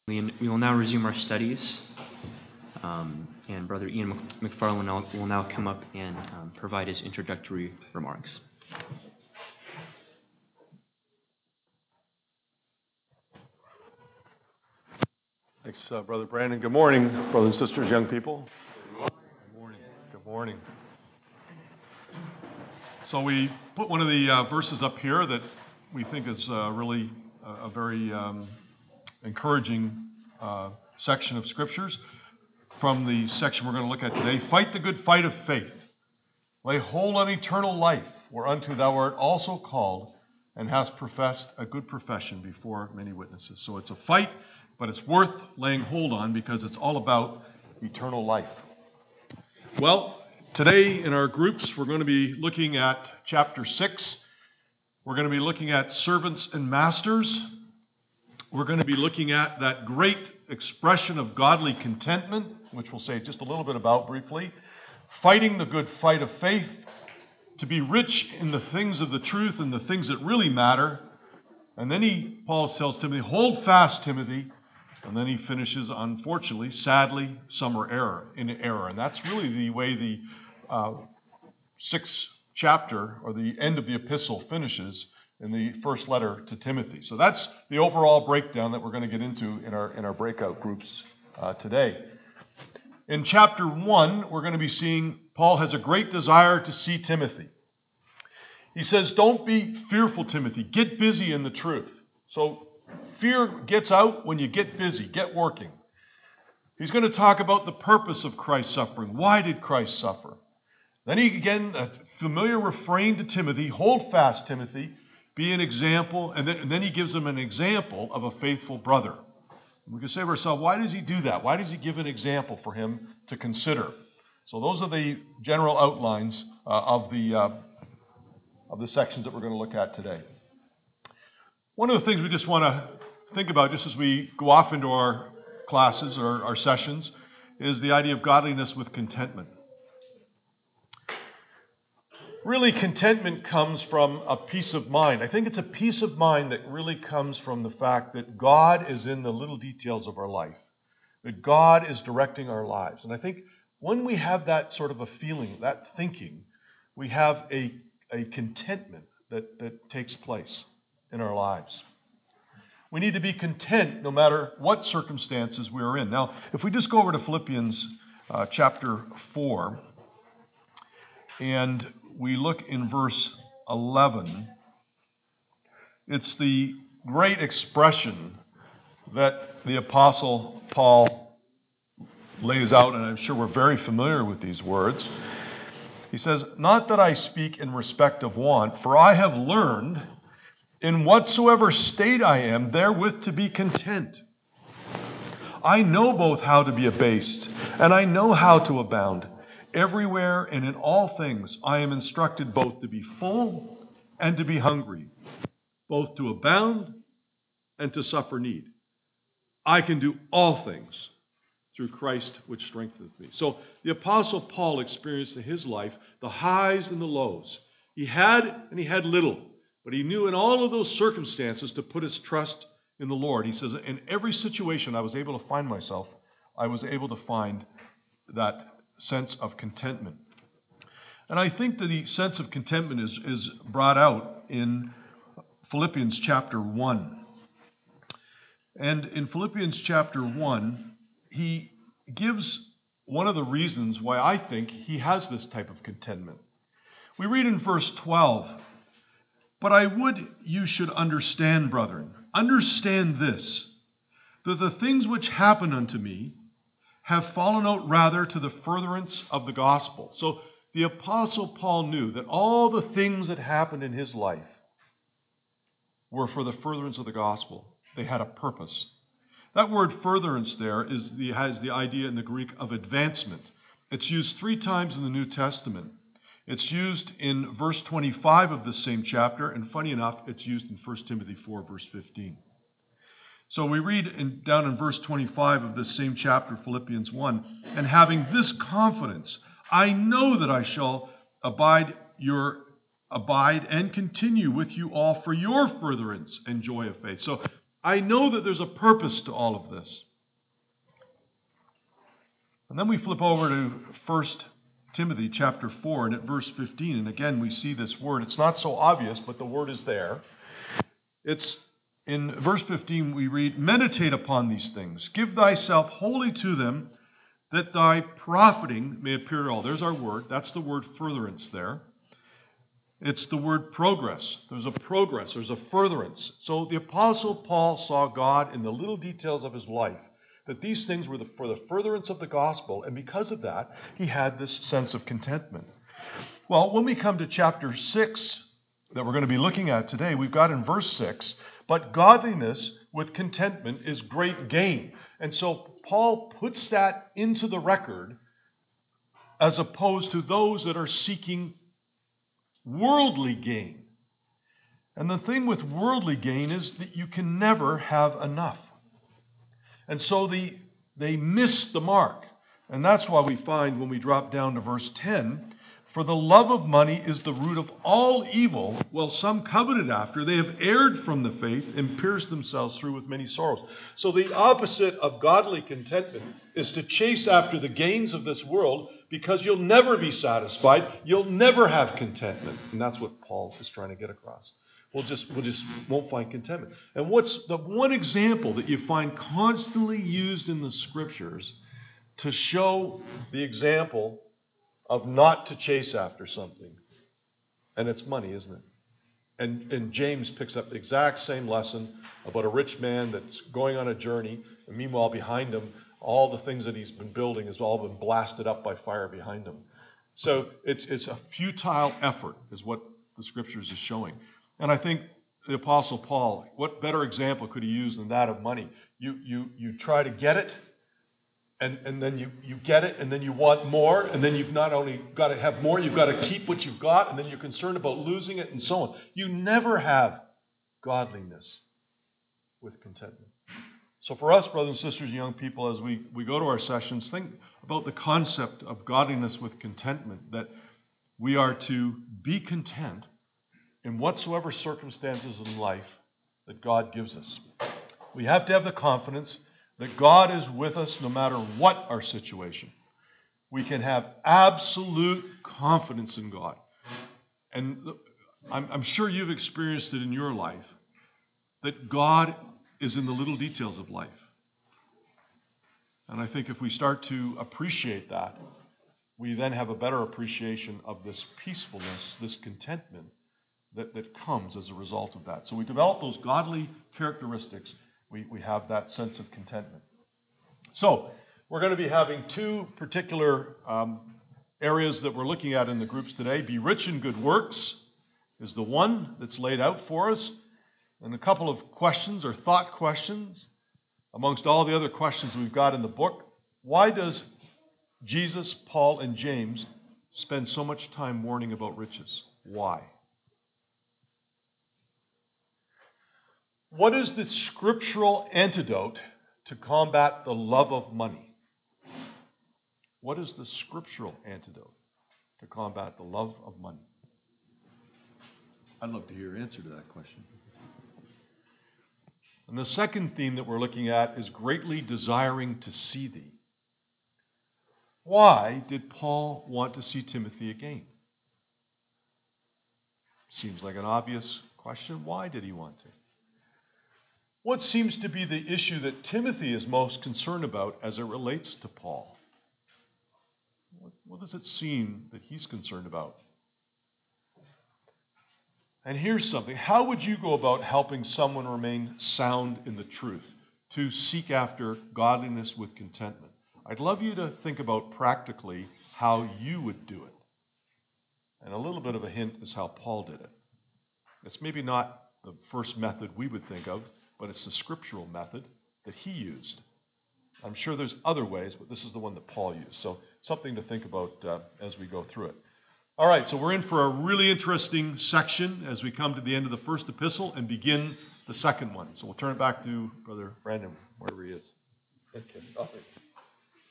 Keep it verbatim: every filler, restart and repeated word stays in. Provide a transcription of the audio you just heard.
We will now resume our studies, um, and Brother Ian McFarland will now, will now come up and um, provide his introductory remarks. Thanks, uh, Brother Brandon. Good morning, brothers and sisters, young people. Good morning. Good morning. So we put one of the uh, verses up here that we think is uh, really a, a very um, encouraging uh, section of scriptures from the section we're going to look at today. Fight the good fight of faith. Lay hold on eternal life, whereunto thou art also called, and hast professed a good profession before many witnesses. So it's a fight, but it's worth laying hold on because it's all about eternal life. Well, today in our groups, we're going to be looking at chapter six. We're going to be looking at servants and masters. We're going to be looking at that great expression of godly contentment, which we'll say just a little bit about briefly. Fighting the good fight of faith, to be rich in the things of the truth and the things that really matter. And then he, Paul tells Timothy, hold fast, Timothy. And then he finishes, unfortunately, sadly, some are error, in error. And that's really the way the uh, sixth chapter, or the end of the epistle, finishes in the first letter to Timothy. So that's the overall breakdown that we're going to get into in our, in our breakout groups uh, today. In chapter one, we're going to be seeing Paul has a great desire to see Timothy. He says, don't be fearful, Timothy. Get busy in the truth. So fear gets out when you get busy, get working. He's going to talk about the purpose of Christ's suffering. Why did Christ suffer? Then he, again, a familiar refrain to Timothy, hold fast, Timothy, be an example. And then, and then he gives him an example of a faithful brother. We can say to ourselves, why does he do that? Why does he give an example for him to consider? So those are the general outlines uh, of the uh, of the sections that we're going to look at today. One of the things we just want to think about just as we go off into our classes or our sessions is the idea of godliness with contentment. Really, contentment comes from a peace of mind. I think it's a peace of mind that really comes from the fact that God is in the little details of our life, that God is directing our lives. And I think when we have that sort of a feeling, that thinking, we have a, a contentment that, that takes place in our lives. We need to be content no matter what circumstances we're in. Now, if we just go over to Philippians uh, chapter four, and we look in verse eleven, it's the great expression that the Apostle Paul lays out, and I'm sure we're very familiar with these words. He says, not that I speak in respect of want, for I have learned in whatsoever state I am, therewith to be content. I know both how to be abased, and I know how to abound. Everywhere and in all things I am instructed both to be full and to be hungry, both to abound and to suffer need. I can do all things through Christ which strengtheneth me. So the Apostle Paul experienced in his life the highs and the lows. He had and he had little, but he knew in all of those circumstances to put his trust in the Lord. He says, in every situation I was able to find myself, I was able to find that sense of contentment. And I think that the sense of contentment is, is brought out in Philippians chapter one. And in Philippians chapter one, he gives one of the reasons why I think he has this type of contentment. We read in verse twelve, but I would you should understand, brethren, understand this, that the things which happen unto me have fallen out rather to the furtherance of the gospel. So the Apostle Paul knew that all the things that happened in his life were for the furtherance of the gospel. They had a purpose. That word furtherance there is the, has the idea in the Greek of advancement. It's used three times in the New Testament. It's used in verse twenty-five of this same chapter, and funny enough, it's used in First Timothy four, verse fifteen. So we read in, down in verse twenty-five of this same chapter, Philippians one, and having this confidence, I know that I shall abide your abide and continue with you all for your furtherance and joy of faith. So I know that there's a purpose to all of this. And then we flip over to First Timothy chapter four, and at verse fifteen, and again we see this word. It's not so obvious, but the word is there. It's in verse fifteen we read, meditate upon these things, give thyself wholly to them, that thy profiting may appear to all. There's our word. That's the word furtherance there. It's the word progress. There's a progress. There's a furtherance. So the Apostle Paul saw God in the little details of his life, that these things were the, for the furtherance of the gospel, and because of that, he had this sense of contentment. Well, when we come to chapter six, that we're going to be looking at today, we've got in verse six, but godliness with contentment is great gain. And so Paul puts that into the record as opposed to those that are seeking worldly gain. And the thing with worldly gain is that you can never have enough. And so the, they miss the mark. And that's why we find when we drop down to verse ten, for the love of money is the root of all evil, while some coveted after, they have erred from the faith and pierced themselves through with many sorrows. So the opposite of godly contentment is to chase after the gains of this world, because you'll never be satisfied. You'll never have contentment. And that's what Paul is trying to get across. We'll just, we'll just won't find contentment. And what's the one example that you find constantly used in the scriptures to show the example of not to chase after something? And it's money, isn't it? And, and James picks up the exact same lesson about a rich man that's going on a journey, and meanwhile behind him, all the things that he's been building has all been blasted up by fire behind him. So it's, it's a futile effort is what the scriptures is showing. And I think the Apostle Paul, what better example could he use than that of money? You, you, you try to get it, and, and then you, you get it, and then you want more, and then you've not only got to have more, you've got to keep what you've got, and then you're concerned about losing it, and so on. You never have godliness with contentment. So for us, brothers and sisters, young people, as we, we go to our sessions, think about the concept of godliness with contentment, that we are to be content in whatsoever circumstances in life that God gives us. We have to have the confidence that God is with us no matter what our situation. We can have absolute confidence in God. And I'm, I'm sure you've experienced it in your life, that God is in the little details of life. And I think if we start to appreciate that, we then have a better appreciation of this peacefulness, this contentment that, that comes as a result of that. So we develop those godly characteristics. We, we have that sense of contentment. So we're going to be having two particular um, areas that we're looking at in the groups today. Be rich in good works is the one that's laid out for us. And a couple of questions or thought questions amongst all the other questions we've got in the book. Why does Jesus, Paul, and James spend so much time warning about riches? Why? What is the scriptural antidote to combat the love of money? What is the scriptural antidote to combat the love of money? I'd love to hear your answer to that question. And the second theme that we're looking at is greatly desiring to see thee. Why did Paul want to see Timothy again? Seems like an obvious question. Why did he want to? What seems to be the issue that Timothy is most concerned about as it relates to Paul? What, what does it seem that he's concerned about? And here's something. How would you go about helping someone remain sound in the truth, to seek after godliness with contentment? I'd love you to think about practically how you would do it. And a little bit of a hint is how Paul did it. It's maybe not the first method we would think of, but it's the scriptural method that he used. I'm sure there's other ways, but this is the one that Paul used. So something to think about uh, as we go through it. All right, so we're in for a really interesting section as we come to the end of the first epistle and begin the second one. So we'll turn it back to Brother Brandon, wherever he is. Okay.